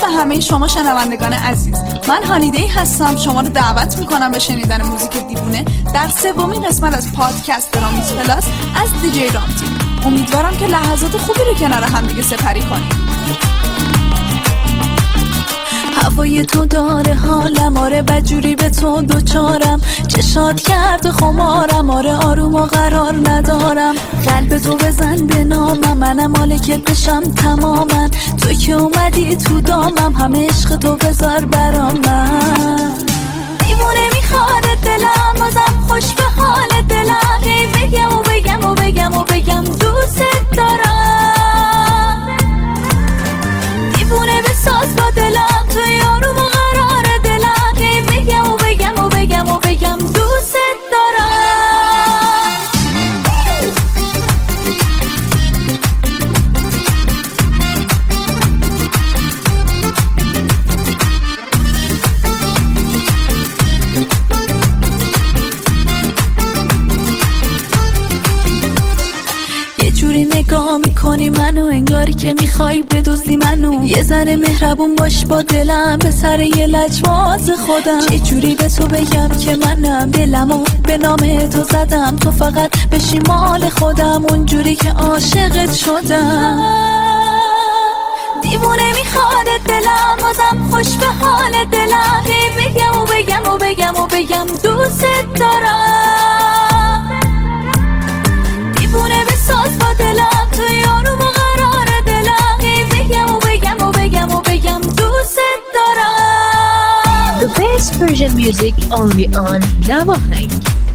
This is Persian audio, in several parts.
به همه شما شنوندگان عزیز. من هانیدی هستم. شما رو دعوت میکنم به شنیدن موزیک دیوونه در سومین قسمت از پادکست رامیز پلاس از دیجی رامتین. امیدوارم که لحظات خوبی رو کنار هم دیگه سپری کنیم. هوای تو داره حالم، آره بدجوری به تو دوچارم، چشات کرد خمارم، آره آروم و قرار ندارم. قلب تو بزن به نامم، منم مالکت بشم تماما. تو که اومدی تو دامم، همه عشق تو بذار برام. من دیوونه میخواد دلم، بازم خوش به حال دلم. بگم و بگم و بگم و بگم دوست دارم. دیوونه بساز با دلم، تو یارو و قرار دلم. بگم و بگم و بگم و بگم دوست دارم. جوری نگاه میکنی منو، انگاری که میخوای بدزدی منو. یه ذره مهربون باش با دلم، به سر یه لجباز خودم. چه جوری به تو بگم که منم دلمو به نام تو زدم، تو فقط بشی مال خودم، اونجوری که عاشقت شدم. دیوونه میخواد دلم، بازم خوش به حال دلم. بگم و بگم و بگم و بگم دوست دارم. دیوونه بساز با دلم، تو یارو و قرار دلم. بگم و بگم و بگم و بگم دوست دارم. The best Persian music only on Navahang.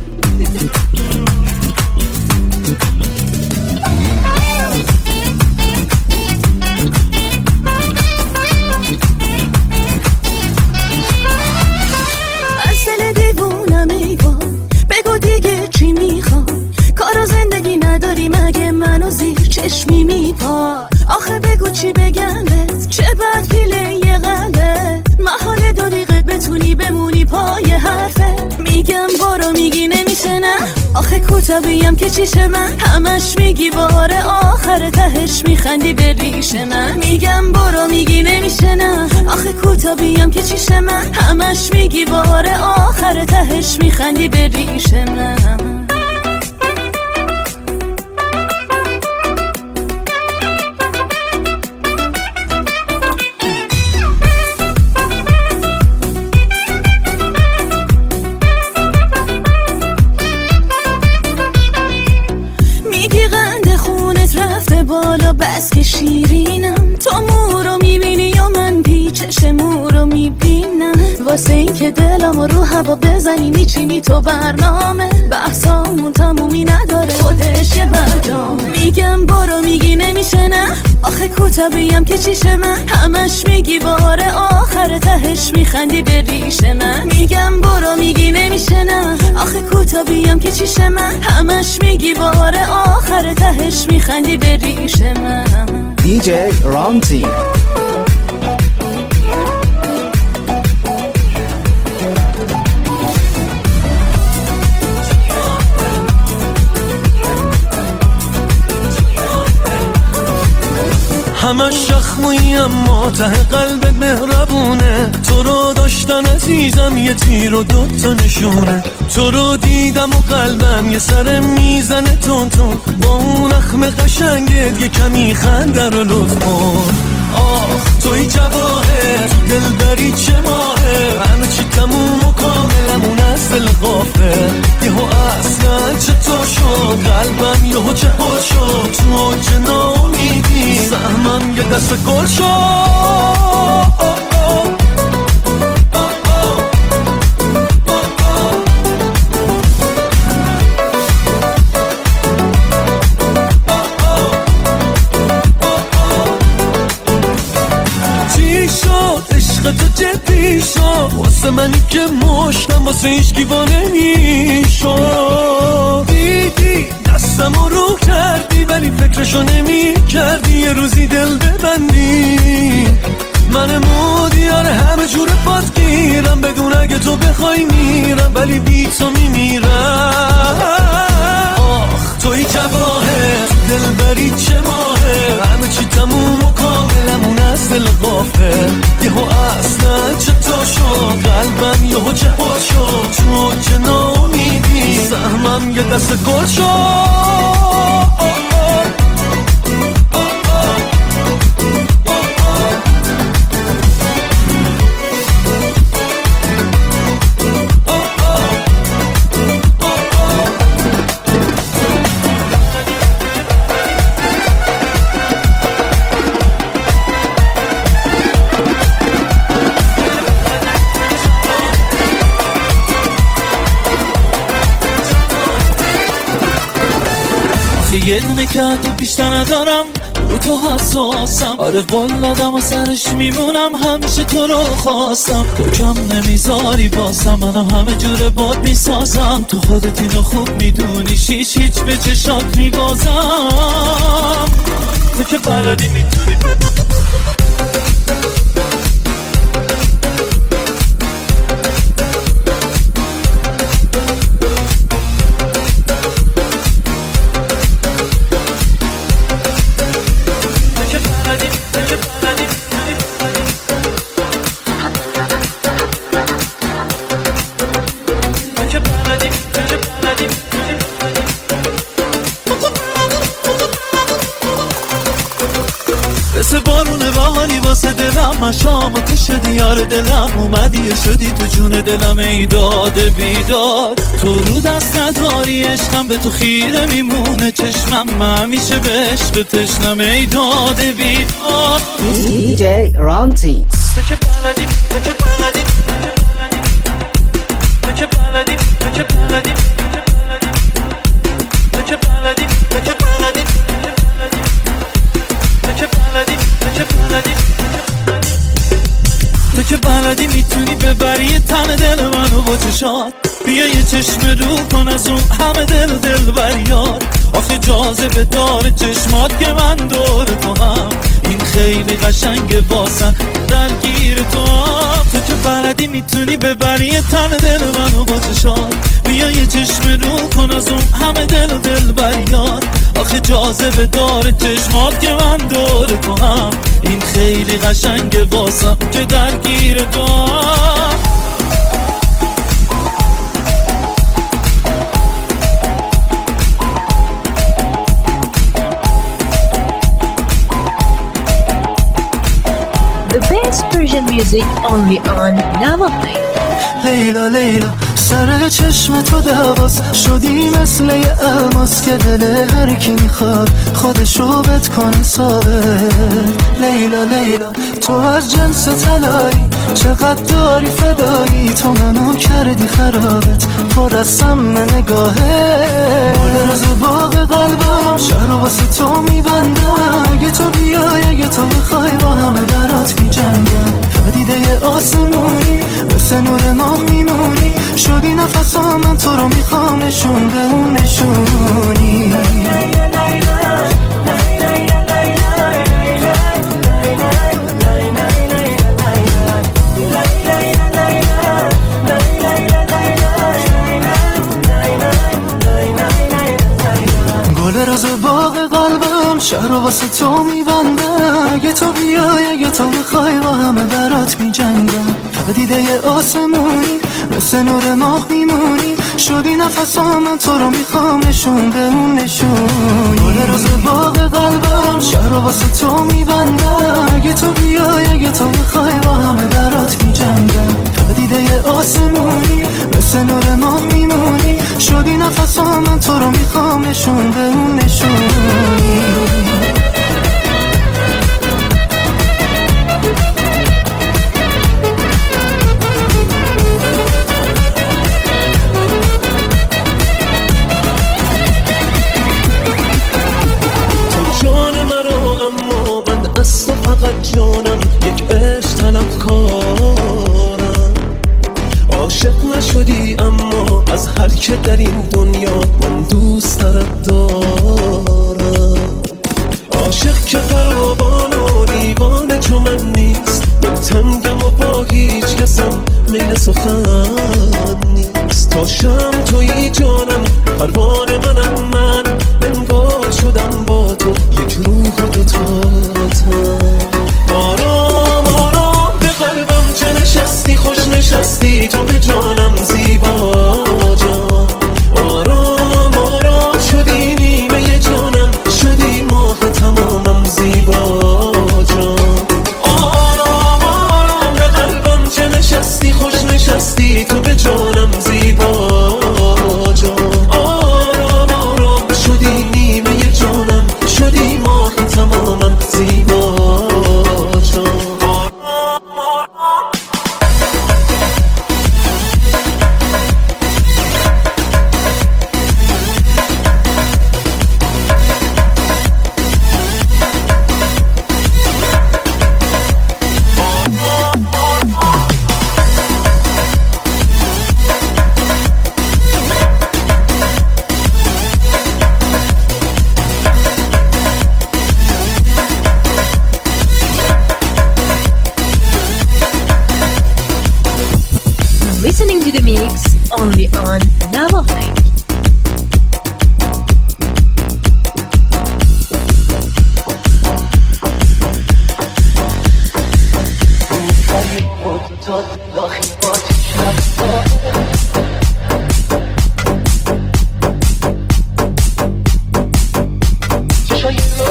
اصل دیوونم ایوان، بگو دیگه چی میخوام؟ کار و زندگی نداری مگه منو زیر چشمی میپا؟ آخه بگو چی بگم بهت، چه بد پیله یه قلبه. محال دقیقه بتونی بمونی پای حرفه. میگم برو میگی نمیشه نه، آخه کوتابیم که چیشه من. همش میگی بار آخر تهش میخندی به ریش من. میگم برو میگی نمیشه نه، آخه کوتابیم که چیشه من. همش میگی بار آخر تهش میخندی به ریش من. بالا بس که شیرینم، تو مورو میبینی یا من پیچش مورو میبینم. واسه این که دلم رو هوا بزنی میچینی تو برنامه. بحثامون تمومی نداره، خودش یه برجام. میگم برو میگی نمیشه نه، آخه کوتابیم که چیشه من. همش میگی بار آخر تهش میخندی به ریش من. میگم برو میگی نمیشه نه، آخه کوتابیم که چیشه من. همش میگی بار آخر تهش میخندی به ریش من. DJ رامتین. همش شخمویی اما ته قلبت مهربونه. تو رو داشتن عزیزم یه تیر و دوتا نشونه. تو رو دیدم و قلبم یه سر میزنه تون تون. با اون اخم قشنگت یه کمی خنده رو لطف کن. آخ توی جواهر دلبری چه ماهه. همه چی تموم و کاملمون از دل غافه. یهو اصلا چطور شد قلبم یهو چهار شد. تو اوج ناامیدی سهمم یه دست گل شد. تو جدی شد واسه منی که مشتم، واسه هیچ دیوانه میشد. دیدی دستم رو کردی ولی فکرشو نمی کردی یه روزی دل ببندی. من مودیار همه جور پات گیرم، بدون اگه تو بخوای میرم ولی بی تو میمیرم. آخ توی جواهر دلبری چه ماهه. همه چی تموم و کاملمون از دل غافل یهو اصلا چطور شد قلبم یهو جهاد شد چون که ناامیدی سهمم یه دست گل شد یه دونه که تو بیشتر ندارم رو تو حساسم آره قلادم و سرش میمونم همیشه تو رو خواستم تو کم نمیذاری باسم منم همه جور باد میسازم تو خودت اینو خوب میدونی هیچ به چشات میبازم تو که بلدی میتونی مثل بارون بهاری واسه دلم من شام و تو شدی یار دلم اومدی شدی تو جون دلم ای داده بیداد تو رو دست نداری عشقم به تو خیره میمونه چشمم من همیشه به عشق تشنم ای داده بیداد DJ Ranty تو که بلدی میتونی ببری تن دل منو با چشات بیا یه چشم رو کن از اون همه دل بریاد آخه جاذبه داره چشمات که من دور تو هم این خیلی قشنگه واسن درگیر تو که بلدی میتونی ببری تن دل منو با چشات بیا یه چشم رو کن از اون همه دل بریاد آخه جاذبه داره چشمات که من دور تو هم این خیلی قشنگه واسم که درگیر تو The best Persian music only on Navajo. لیلا لیلا سر چشم تو دواز شدی مثل یه الماس که دل هر کی میخواد خودشو بد کنه ثابت لیلا لیلا تو از جنس طلایی چقدر داری فدایی تو منو کردی خرابت پر از سم نگاهه مال روز باغ قلبم شهر واسه تو میبندم اگه تو بیای اگه تو بخوای با همه برات میجنگم پدیده آسمونی مثل نور ماه میمونی شدی نفسام من تو رو میخوام نشون به اون نشونی گل راز باغ قلبم شهر واسه تو میبندم اگه تو بیای اگه تو بخوای با همه برات میجنگم پدیده آسمونی مثل نور ماه میمونی شدی نفسام من تو رو میخوام نشون به اون نشونی گل راز باغ قلبم شهر واسه تو میبندم اگه تو بیای اگه تو بخوای با همه برات میجنگم پدیده آسمونی مثل نور ماه میمونی شدی نفسام من تو رو میخوام نشون به اون نشونی از تو فقط جانم یک عشق طلبکارم عاشق نشدی اما از هر که در این دنیا من دوست دارم عاشق که خرابان و دیوانه چو من نیست من تنگم و با هیچ کسم میل سخن نیست تا شم تویی جانم پروانه منم من انگار شدم با تو یک روح و دو تاتم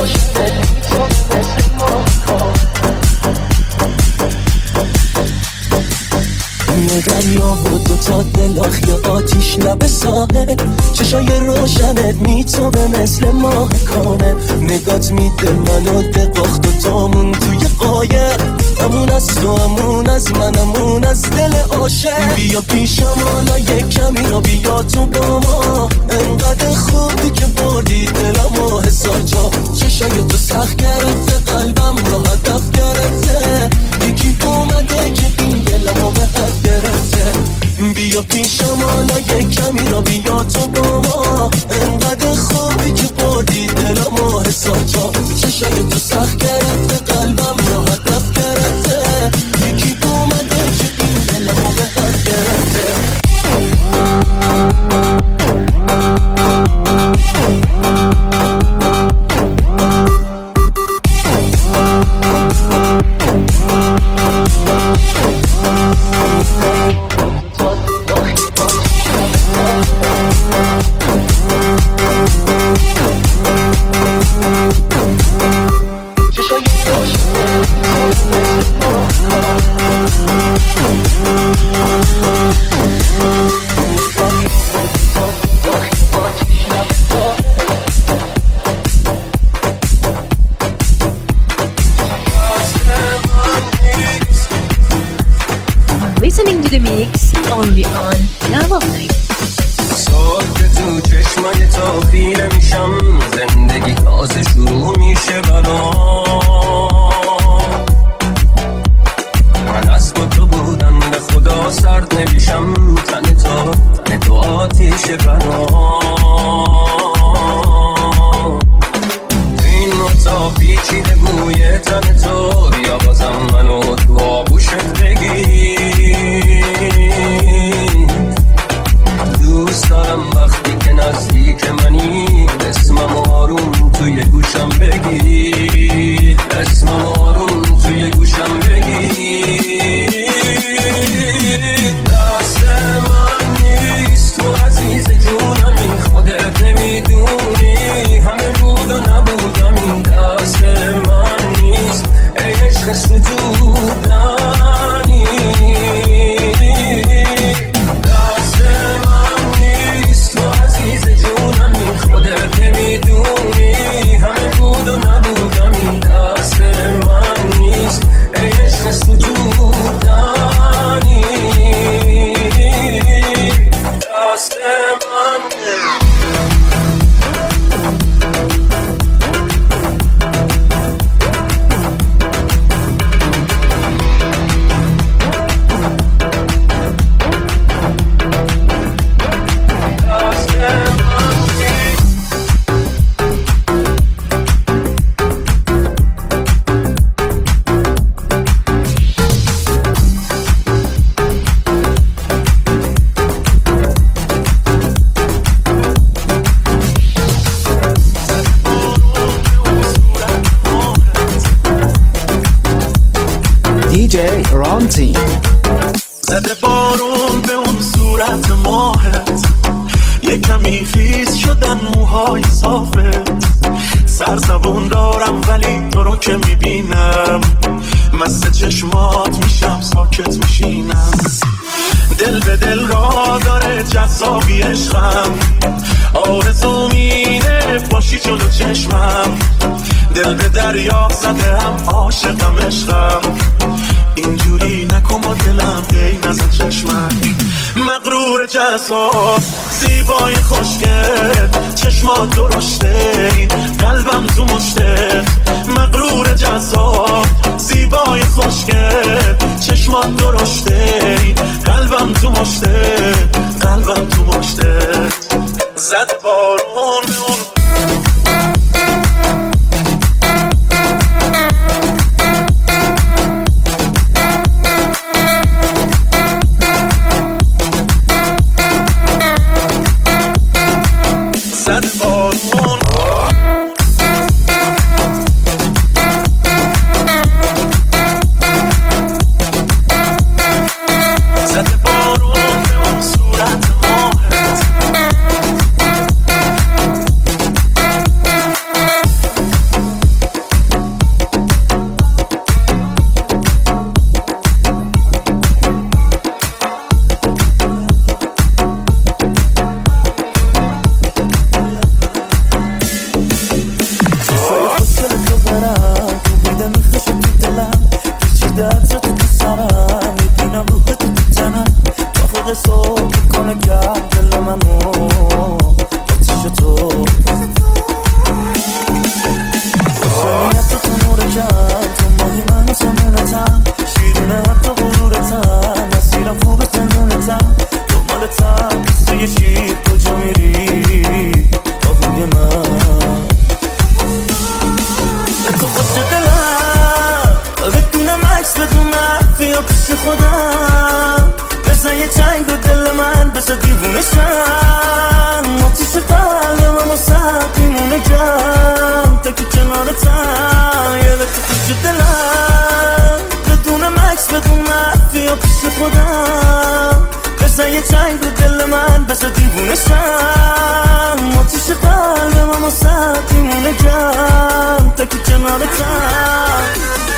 یه دریا و دوتا دلاخ یه آتیش لب ساحل چشای روشنت میتونه مثل ماه کانه نگات میده منو دقاخ دوتامون توی قایق همون از تو همون از من همون از دل عاشق بیا پیشم حالا یک کمی را بیا تو با ما انقدر خوبی که بردی دلمو هزار جا چشای تو سخت گرفته قلبم رو هدف گرفته یکی اومده که این دلمو به حد گرفته بیا پیشم حالا یک کمی را بیا تو با ما انقدر خوبی که بردی دلمو هزار جا چشای تو سخت گرفته قلبم رو هدف گرفته یکی اومده که این دلمو به حد گرفته Listening to the mix only on Nava Night. سال که تو چشمای تا خیره میشم زندگی تازه شروع میشه برام من از تو بودم به خدا سرد نمیشم تن تو آتیش برام این نوتا پیچیده بوی تن تو یا بازم منو تو آبوشت بگیر دوست دارم وقتی که نزدیک منی اسمم آروم توی گوشم بگی اسمم آروم توی گوشم بگی دست من نیست تو عزیز جونم این خودت نمیدونی همه بود و نبودم این دست من نیست ای عشق ستودنی خودت نمیدونی همه بود و نبودم این دست من نیست ای عشق ستودنی دست من DJ Ranty. زده بارون به اون صورت ماهت یه کمی خیس شدن موهای صافت سرزبون دارم ولی تو رو که میبینم مست چشمات میشم ساکت میشینم دل به دل را داره جذابی عشقم آرزو مینه باشی جلو چشمم دل به دریا زده هم عاشقم عشقم اینجوری نکن با دلم ای نزد چشمم مغرور جذاب زیبای خوشگل چشمات درشته قلبم تو مشته مغرور جذاب زیبای خوشگل چشمات درشته قلبم تو مشته قلبم تو مشته زد بارون بیا پیش خودم بزن یه چنگ رو دل من بزن دیوونه شم آتیش قلبم و سخت میمونه گرم تا که کنارتم یه وقت خوش دلم بدون مکس بدون بیا پیش خودم بزن یه چنگ رو دل من بزن دیوونه شم آتیش قلبم و سخت میمونه گرم تا که کنارتم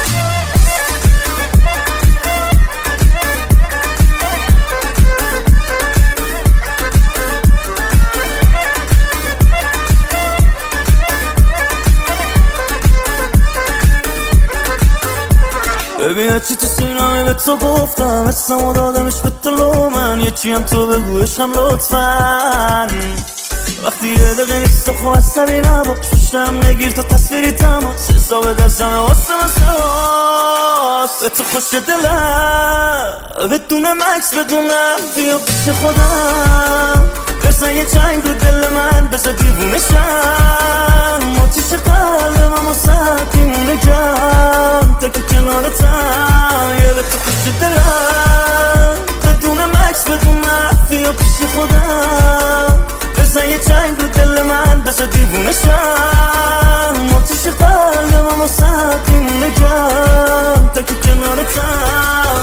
ببین هرچی تو سینمه به تو گفتم حسمو دادمش به طلو من یکی هم تو بگویشم لطفاً وقتی یه دقیقه نیست خب عصبی نباش پشتم نگیر تا تصویری تماس حساب دستم واسه مساس به تو خوش دلم بدون مکس بدونم بیا پیش خودم بزن یه چنگ رو دل من بزن دیوونه شم آتیش قلبم و سخت میمونه گرم تا که کنارتم یه به تو خوش دلم بدون مکس بدونم بیا پیش خودم بزن یه چنگ رو دل من بزن دیوونه شم آتیش قلبم و سخت میمونه گرم تا که کنارتم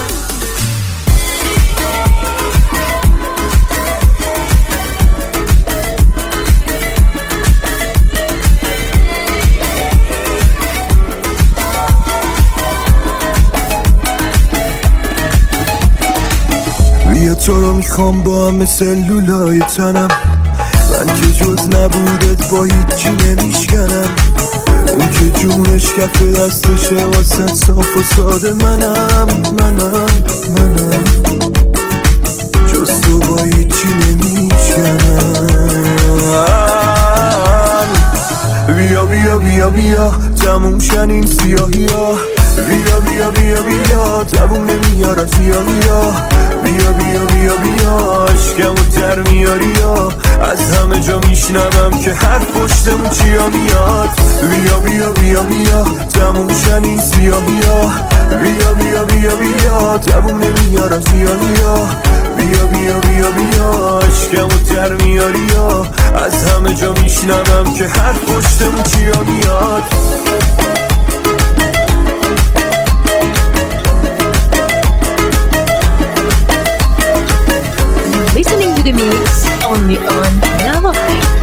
بیا تو رو میخوام با هم مثل لولای تنم من که جز نبودت با هیچی نمیشکنم اون که جونش کف دستشه واسه صاف و ساده منم جز تو با هیچی نمیشکنم بیا بیا بیا بیا تموم شن این سیاهی ها بیا بیا بیا بیا تموم نمیار از بیا بیا بیا بیا بیا عشقمو در میاری یا از همه جا میشنوم که هر پشتمون چیا میاد بیا بیا بیا بیا تموم شن این سیاهی ها بیا بیا بیا بیا تموم نمیار از بیا بیا بیا بیا بیا عشقمو در میاری یا از همه جا میشنوم که هر پشتمون چیا میاد Listening to the mix only on Namaste.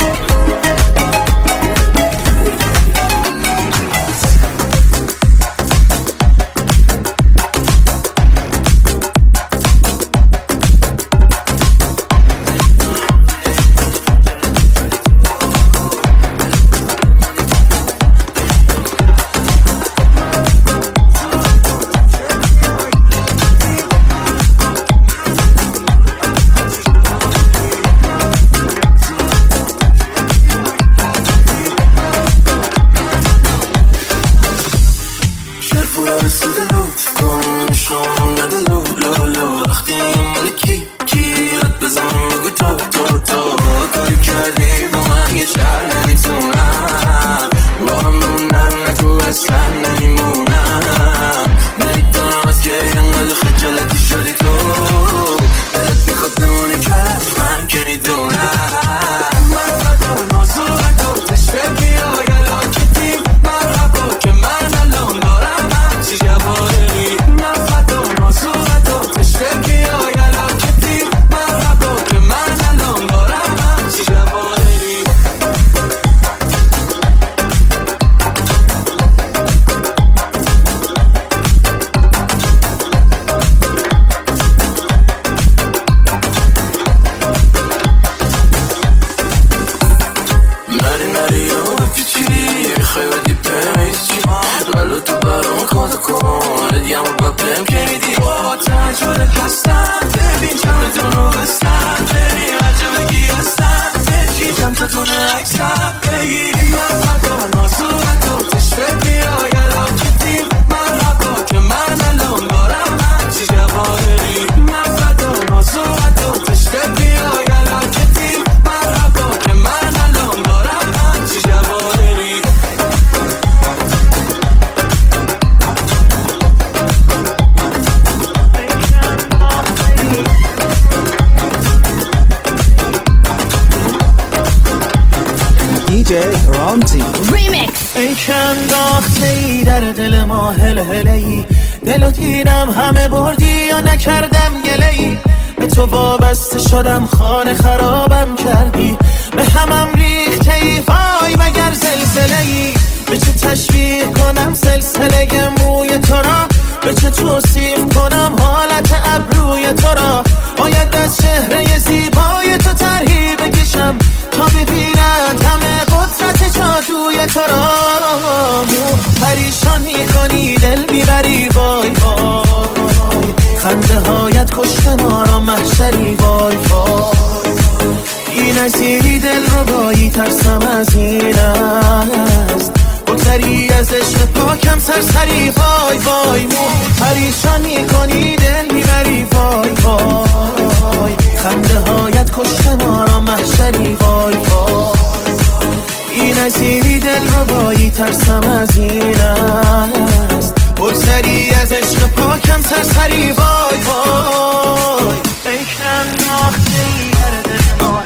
رامتین. ای که انداخته ای در دل ما هله ای، دلو دیدم همه بردی یا نکردم گله ای، به تو وابسته شدم خانه خرابم کردی، به همم ریخته ای وای مگر زلزله ای، به چه تشبیه کنم سلسله موی تو را، به چه توصیف کنم حالت ابروی تو را، باید از چهره زیبای تو طرحی بکشم تا ببیند همه قدرت جادوی تو را، پریشان میکنی دل میبری وای وای، خنده هایت کشته ما را محشری وای وای، این نظیری دل رو بایی ترسم از این است، بگذری از عشق پاکم سرسری وای وای، پریشان میکنی دل میبری وای وای، خنده هایت کشته ما را محشری وای وای، این نظیری دل رو بایی ترسم از این است، بگذری از عشق پاکم سرسری وای وای، ای که انداخته ای در دل ما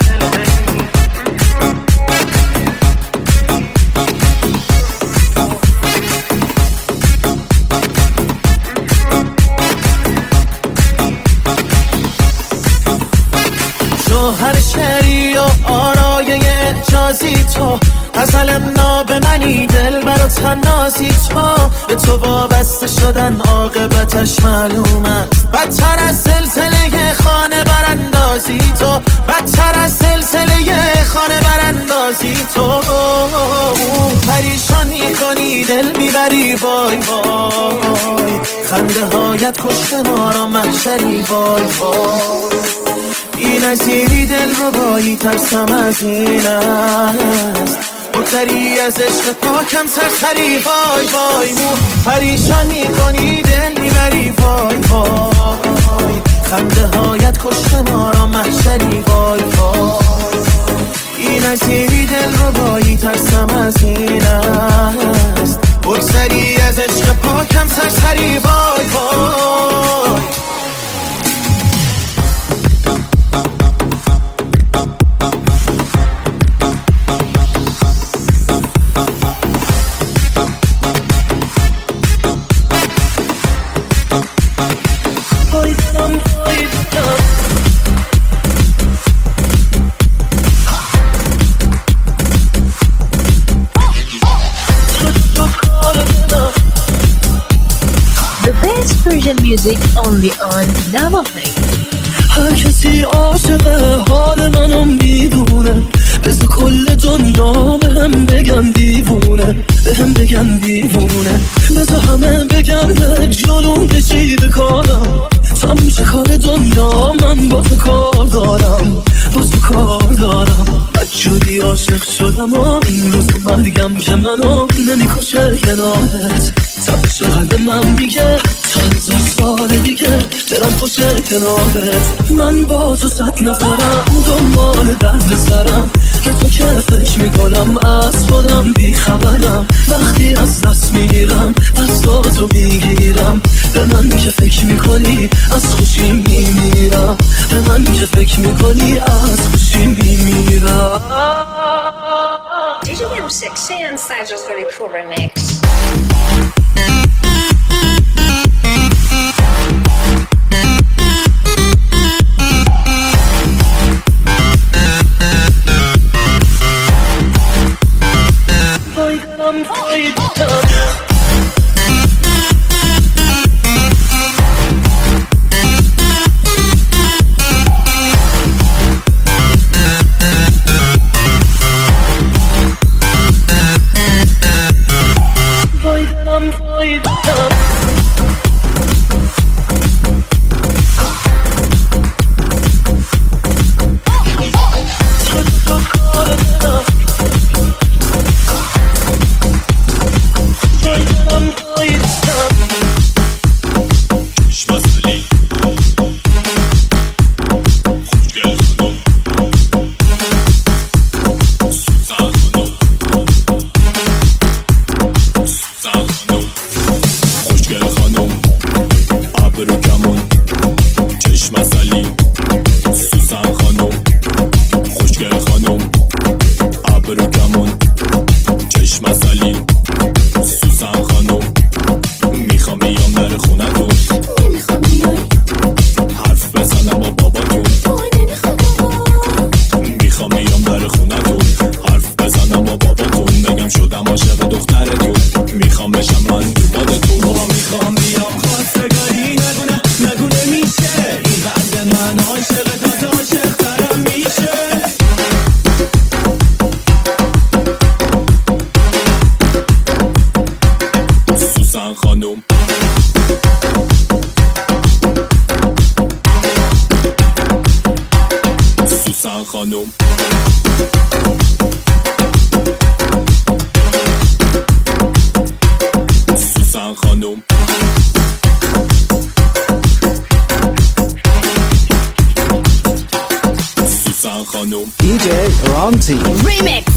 هر شعری و آرای اعجازی تو، غزلم ناب منی دل برا تنازی تو، به تو وابسته شدن عاقبتش معلوم است، بدتر از سلسله خانه براندازی تو، بدتر از سلسله خانه براندازی تو، پریشان میکنی دل میبری وای وای، خنده هایت کشته ما را محشری وای وای، این نظیری دل رو بایی ترسم از این است، بگذری از عشق پاکم سرسری وای وای، پریشان میکنی دل میبری وای وای، خنده هایت کشته ما را محشری وای وای، این نظیری دل رو بایی ترسم از این است، بگذری از عشق پاکم سرسری وای وای. Persian music only on Namaplay. هر کسی عاشق حال منو میدونه، بذار کل دنیا بهم بگن دیوونه، بهم بگن دیوونه، بذار همه بگن به جلوم کشی بکارم، تموم شه کار دنیا من با تو کار دارم، با تو کار دارم، بدجوری عاشق شدم و این روز مرگم که منو نمیکشه کنارت، تبش قلب من میگه چند سال دیگه دلم خوشه کنارت، من با تو 100 نفرم دنبال درد سرم، که تو که فکر میکنم از خودم بیخبرم، وقتی از دست میگیرم از تو میگیرم، به من که فکر میکنی از خوشی میمیرم، به من که فکر میکنی از خوشی میمیرم. Did you get 6 and Sajo's very cool remix? میخوام بشم من دوباره تو رو میخوام بیام خواستگاری نگونه میشه این قلب من عاشق تا عاشق ترم میشه سوسن خانوم سوسن خانوم سوسن خانوم سوسن خانوم DJ Ronti. Remix.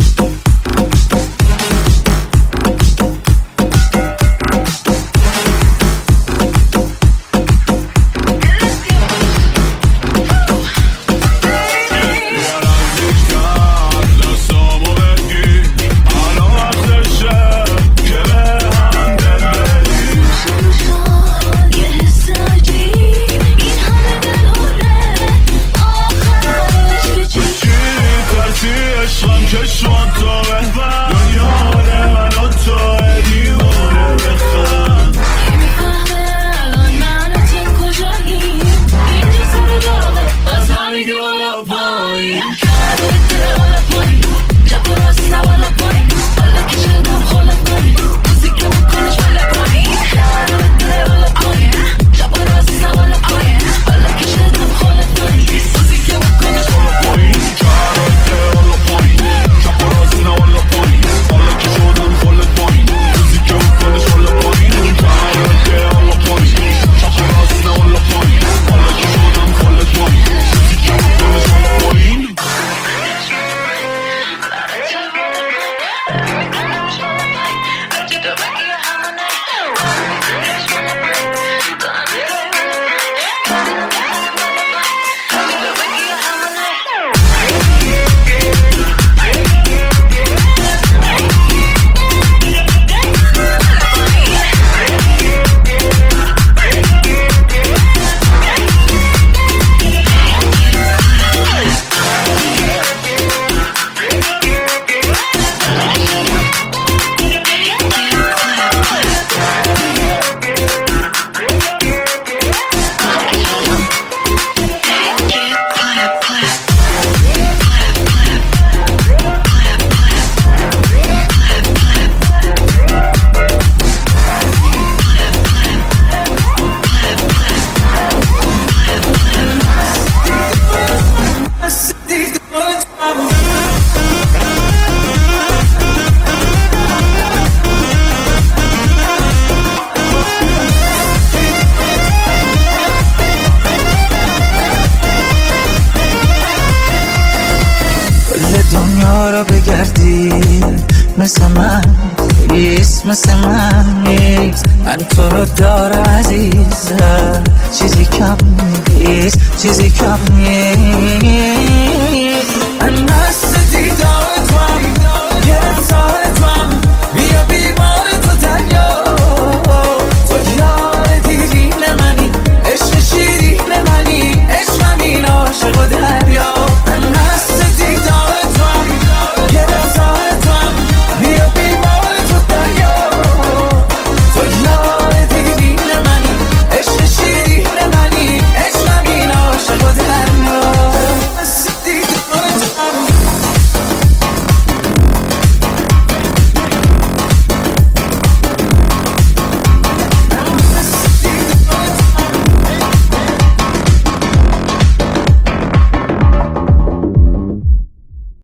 دنیا رو بگردی مثل من نیست مثل من نیست من تو رو دارم عزیزم چیزی کم نیست چیزی کم نیست